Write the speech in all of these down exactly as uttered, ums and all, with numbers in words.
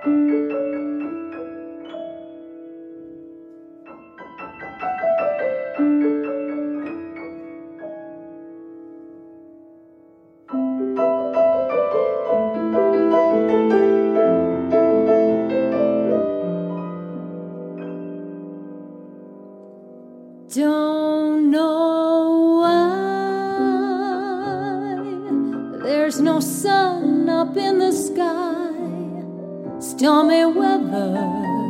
Don't know why there's no sun up in the sky. Stormy weather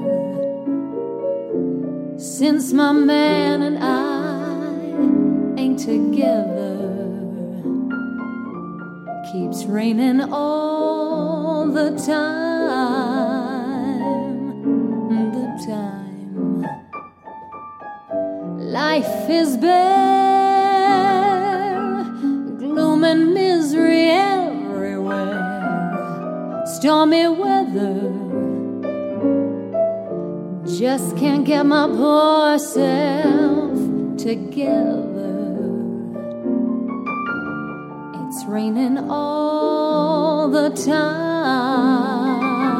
since my man and I ain't together. Keeps raining all the time, the time. Life is bare, gloom and misery everywhere. Stormy weather, just can't get my poor self together. It's raining all the time.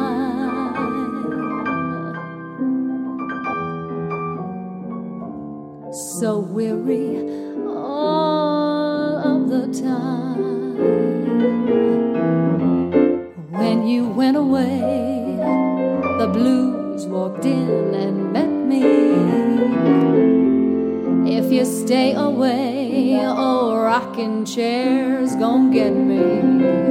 So weary all of the time. When you went away, the blues walked in and met me. If you stay away, oh, rocking chairs gon' get me.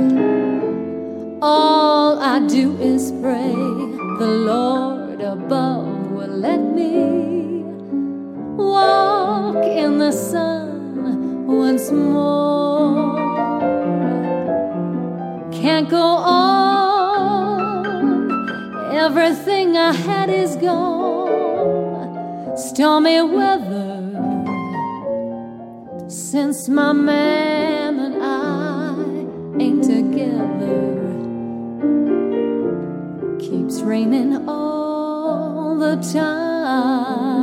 All I do is pray the Lord above will let me walk in the sun once more. Can't go on, everything I had is gone. Stormy weather since my man and I ain't together. Keeps raining all the time.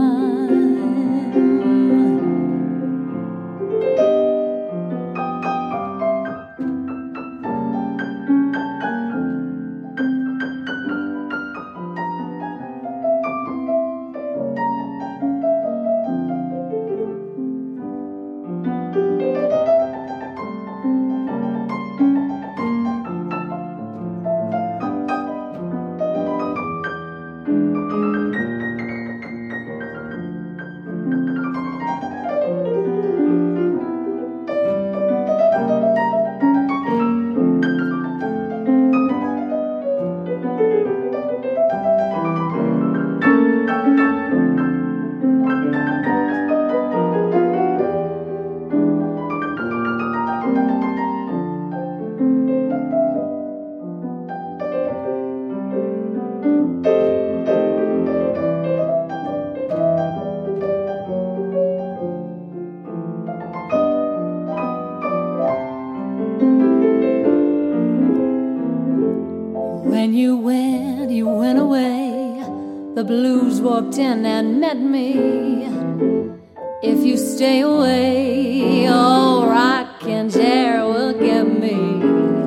When you went, you went away. The blues walked in and met me. If you stay away, oh, rocking chair will get me.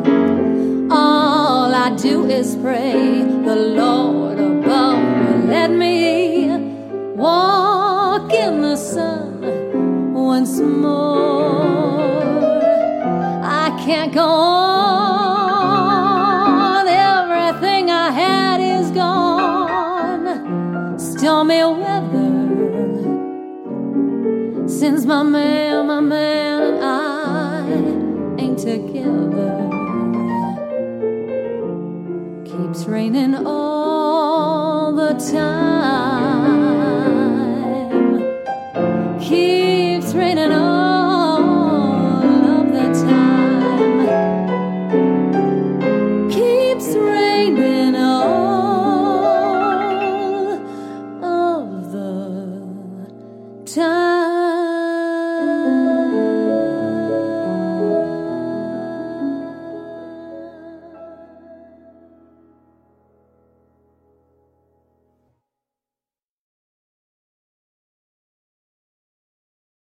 All I do is pray the Lord above will let me walk in the sun once more. I can't go on. Stormy weather since my man, my man and I ain't together. Keeps raining all the time.